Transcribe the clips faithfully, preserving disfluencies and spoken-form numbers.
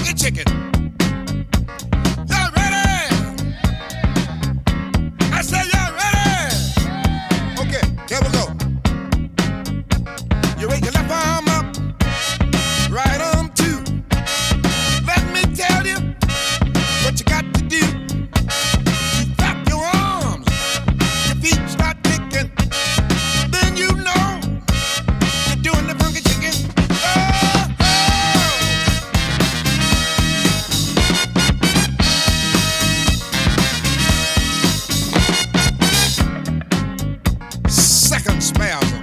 funky chicken. Y'all ready? I said y'all ready? Okay, here we go. You raise your left arm up, right arm too. Let me tell you what you got to do. You flap your arms, your feet start kicking. Then you know you're doing the funky chicken. Oh, oh. Second spasm.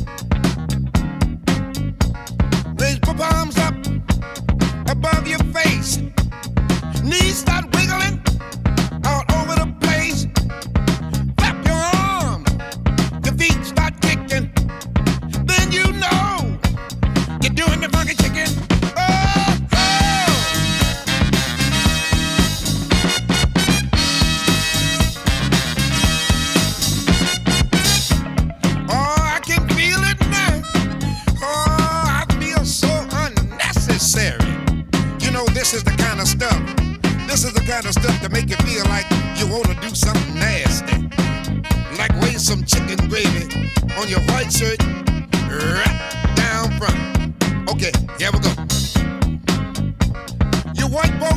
Raise both arms up above your face. Knees start wiggling all over the place. Flap your arms, your feet start kicking. Then you know you're doing the funky chicken. Oh, oh. Oh, I can feel it now. Oh, I feel so unnecessary. You know, this is the kind of stuff. This is the kind of stuff that make you feel like you want to do something nasty. Like waste some chicken gravy on your white shirt right down front. Okay, here we go. Your white boy